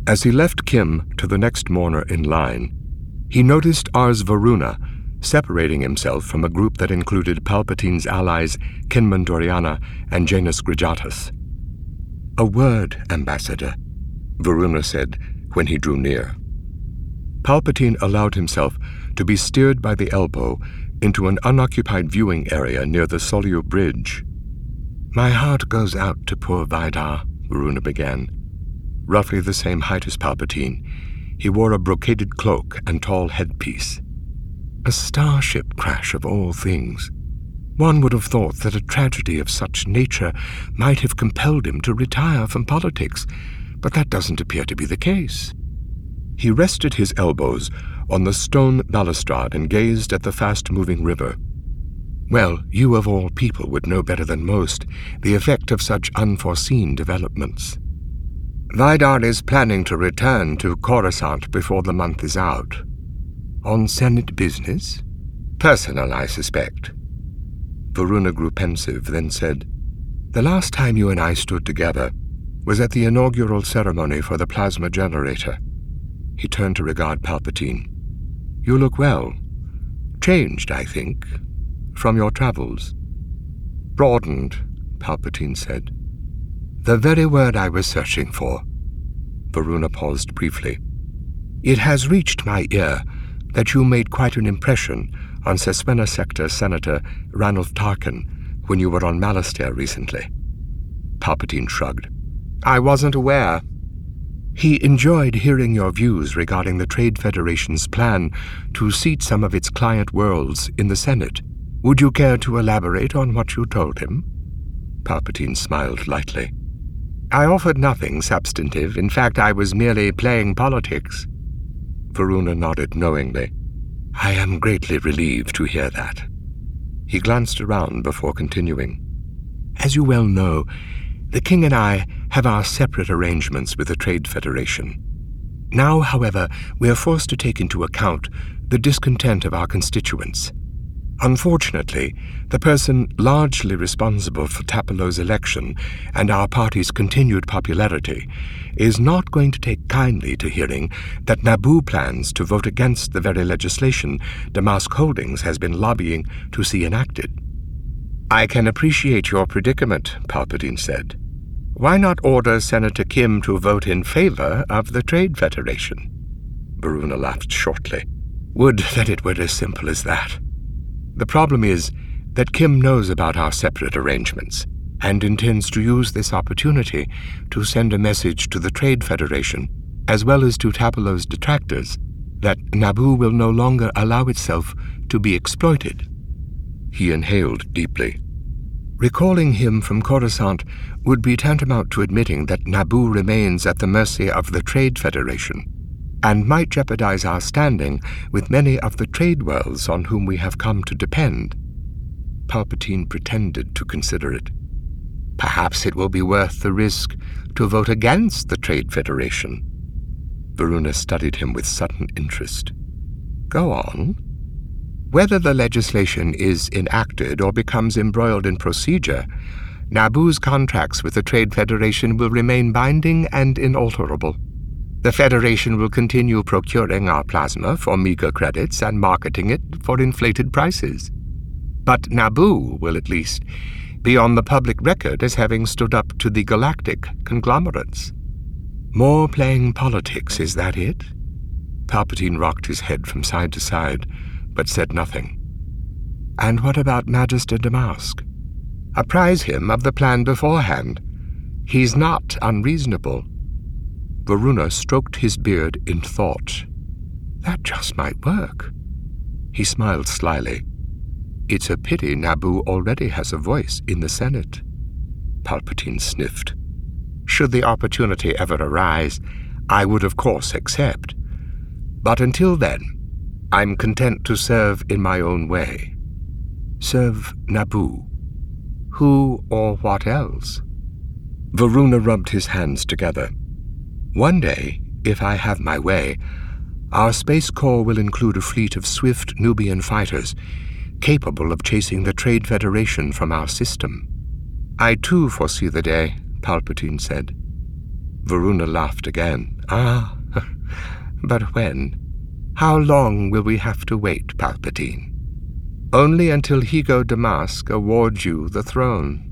As he left Kim to the next mourner in line, he noticed Ars Varuna separating himself from a group that included Palpatine's allies Kinman Doriana and Janus Grijatus. "A word, Ambassador," Varuna said when he drew near. Palpatine allowed himself to be steered by the elbow into an unoccupied viewing area near the Solio Bridge. "My heart goes out to poor Vidar," Varuna began. Roughly the same height as Palpatine, he wore a brocaded cloak and tall headpiece. A starship crash of all things. One would have thought that a tragedy of such nature might have compelled him to retire from politics, but that doesn't appear to be the case. He rested his elbows on the stone balustrade and gazed at the fast-moving river. Well, you of all people would know better than most the effect of such unforeseen developments. Vidar is planning to return to Coruscant before the month is out. On Senate business? Personal, I suspect. Varuna grew pensive, then said, "The last time you and I stood together was at the inaugural ceremony for the plasma generator." He turned to regard Palpatine. "You look well. Changed, I think, from your travels." "Broadened," Palpatine said. "The very word I was searching for." Varuna paused briefly. "It has reached my ear that you made quite an impression on Cesspena Sector Senator Ranulph Tarkin when you were on Malastare recently." Palpatine shrugged. "I wasn't aware." "He enjoyed hearing your views regarding the Trade Federation's plan to seat some of its client worlds in the Senate. Would you care to elaborate on what you told him?" Palpatine smiled lightly. "I offered nothing substantive. In fact, I was merely playing politics." Varuna nodded knowingly. "I am greatly relieved to hear that." He glanced around before continuing. "As you well know, the King and I have our separate arrangements with the Trade Federation. Now, however, we are forced to take into account the discontent of our constituents. Unfortunately, the person largely responsible for Tapalo's election and our party's continued popularity is not going to take kindly to hearing that Naboo plans to vote against the very legislation Damask Holdings has been lobbying to see enacted." "I can appreciate your predicament," Palpatine said. "Why not order Senator Kim to vote in favor of the Trade Federation?" Varuna laughed shortly. "Would that it were as simple as that. The problem is that Kim knows about our separate arrangements and intends to use this opportunity to send a message to the Trade Federation, as well as to Tapalo's detractors, that Naboo will no longer allow itself to be exploited." He inhaled deeply. Recalling him from Coruscant would be tantamount to admitting that Naboo remains at the mercy of the Trade Federation, and might jeopardize our standing with many of the trade worlds on whom we have come to depend. Palpatine pretended to consider it. "Perhaps it will be worth the risk to vote against the Trade Federation." Varuna studied him with sudden interest. "Go on." "Whether the legislation is enacted or becomes embroiled in procedure, Naboo's contracts with the Trade Federation will remain binding and inalterable. The Federation will continue procuring our plasma for meager credits and marketing it for inflated prices. But Naboo will at least be on the public record as having stood up to the galactic conglomerates." "More playing politics, is that it?" Palpatine rocked his head from side to side, but said nothing. "And what about Magister Damask? Apprise him of the plan beforehand. He's not unreasonable." Varuna stroked his beard in thought. "That just might work." He smiled slyly. "It's a pity Naboo already has a voice in the Senate." Palpatine sniffed. "Should the opportunity ever arise, I would of course accept. But until then, I'm content to serve in my own way." "Serve Naboo? Who or what else?" Varuna rubbed his hands together. "One day, if I have my way, our Space Corps will include a fleet of swift Nubian fighters capable of chasing the Trade Federation from our system." "I too foresee the day," Palpatine said. Varuna laughed again. Ah, but when? How long will we have to wait, Palpatine? Only until Higo Damask awards you the throne.